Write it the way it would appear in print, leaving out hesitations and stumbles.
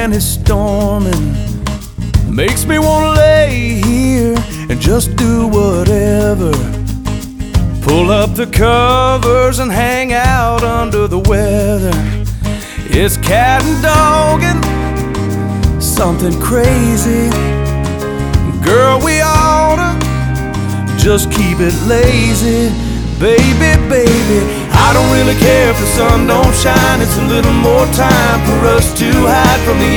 and it's storming. Makes me wanna lay here and just do whatever. Pull up the covers and hang out under the weather. It's cat and dog and something crazy. Girl, we oughta just keep it lazy. Baby, baby, I don't really care if the sun don't shine. It's a little more time for us to hide from the